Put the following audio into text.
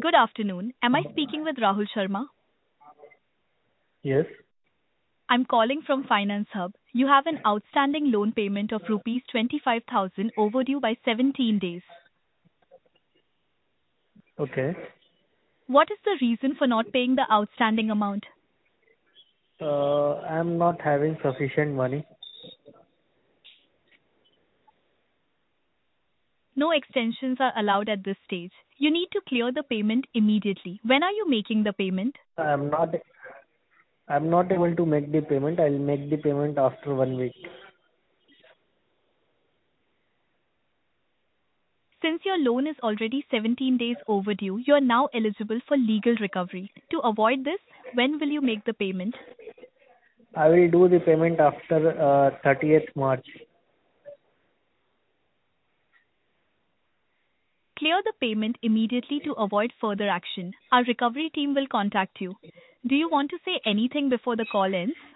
Good afternoon. Am I speaking with Rahul Sharma? Yes. I'm calling from Finance Hub. You have an outstanding loan payment of rupees 25,000 overdue by 17 days. Okay. What is the reason for not paying the outstanding amount? I'm not having sufficient money. No extensions are allowed at this stage. You need to clear the payment immediately. When are you making the payment? I'm not. I'm not able to make the payment. I'll make the payment after 1 week. Since your loan is already 17 days overdue, you are now eligible for legal recovery. To avoid this, when will you make the payment? I will do the payment after 30th March. Clear the payment immediately to avoid further action. Our recovery team will contact you. Do you want to say anything before the call ends?